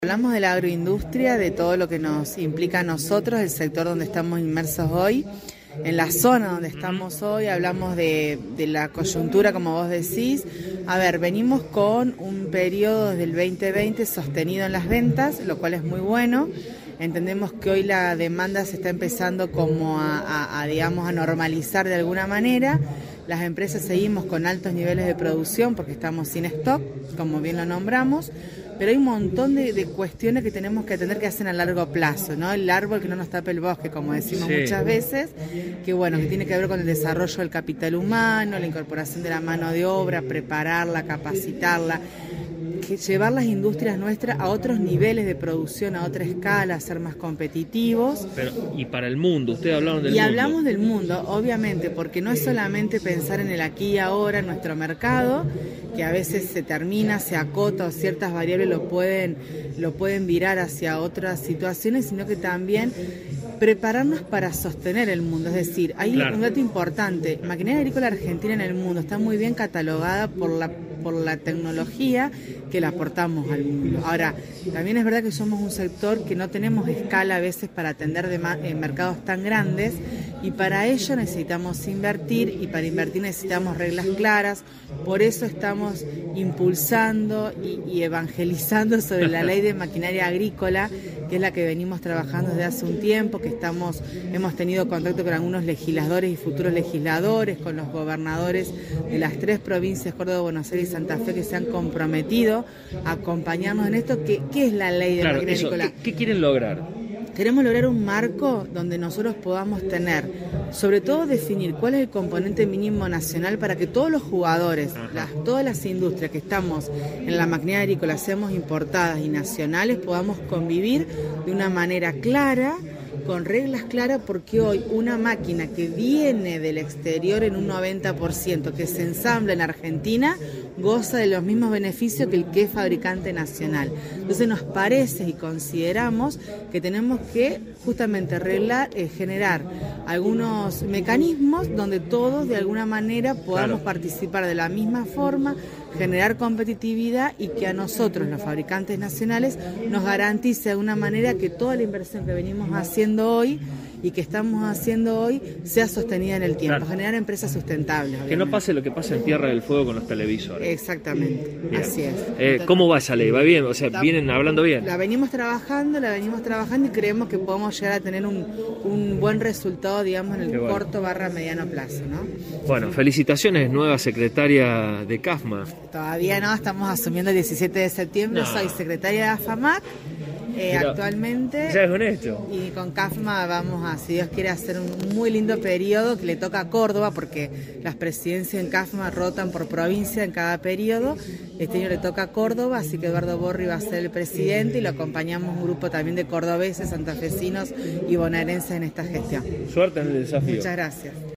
Hablamos de la agroindustria, de todo lo que nos implica a nosotros, el sector donde estamos inmersos hoy, en la zona donde estamos hoy, hablamos de la coyuntura, como vos decís. A ver, venimos con un periodo desde el 2020 sostenido en las ventas, lo cual es muy bueno. Entendemos que hoy la demanda se está empezando como a normalizar de alguna manera. Las empresas seguimos con altos niveles de producción porque estamos sin stock, como bien lo nombramos, pero hay un montón de cuestiones que tenemos que atender que hacen a largo plazo, ¿no? El árbol que no nos tapa el bosque, como decimos muchas veces, que tiene que ver con el desarrollo del capital humano, la incorporación de la mano de obra, prepararla, capacitarla, llevar las industrias nuestras a otros niveles de producción, a otra escala, a ser más competitivos. Y para el mundo, ustedes hablaron del mundo. Y hablamos del mundo, obviamente, porque no es solamente pensar en el aquí y ahora, en nuestro mercado, que a veces se termina, se acota o ciertas variables lo pueden virar hacia otras situaciones, sino que también prepararnos para sostener el mundo. Es decir, hay un dato importante: maquinaria agrícola argentina en el mundo está muy bien catalogada por la tecnología que la aportamos al mundo. Ahora, también es verdad que somos un sector que no tenemos escala a veces para atender mercados tan grandes, y para ello necesitamos invertir, y para invertir necesitamos reglas claras. Por eso estamos impulsando y evangelizando sobre la ley de maquinaria agrícola, que es la que venimos trabajando desde hace un tiempo, que hemos tenido contacto con algunos legisladores y futuros legisladores, con los gobernadores de las 3 provincias, Córdoba, Buenos Aires y Santa Fe, que se han comprometido a acompañarnos en esto. ¿Qué es la ley de maquinaria agrícola? ¿Qué quieren lograr? Queremos lograr un marco donde nosotros podamos tener, sobre todo definir cuál es el componente mínimo nacional para que todos los jugadores, todas las industrias que estamos en la maquinaria agrícola, seamos importadas y nacionales, podamos convivir de una manera clara, con reglas claras, porque hoy una máquina que viene del exterior en un 90%, que se ensambla en Argentina, goza de los mismos beneficios que el que es fabricante nacional. Entonces nos parece y consideramos que tenemos que justamente generar algunos mecanismos donde todos de alguna manera podamos participar de la misma forma, generar competitividad, y que a nosotros, los fabricantes nacionales, nos garantice de alguna manera que toda la inversión que venimos haciendo hoy y que estamos haciendo hoy sea sostenida en el tiempo, generar empresas sustentables. Que no pase lo que pasa en Tierra del Fuego con los televisores. Exactamente, así es. ¿Cómo va esa ley? ¿Va bien? O sea, ¿vienen hablando bien? La venimos trabajando y creemos que podemos llegar a tener un buen resultado, digamos, en el corto/mediano plazo, ¿no? Bueno, felicitaciones, nueva secretaria de CAFMA. Todavía no, estamos asumiendo el 17 de septiembre, soy secretaria de AFAMAC. Actualmente, ya es un hecho. Y con CAFMA vamos a, si Dios quiere, hacer un muy lindo periodo que le toca a Córdoba, porque las presidencias en CAFMA rotan por provincia en cada periodo. Este año le toca a Córdoba, así que Eduardo Borri va a ser el presidente, y lo acompañamos un grupo también de cordobeses, santafesinos y bonaerenses en esta gestión. Suerte en el desafío. Muchas gracias.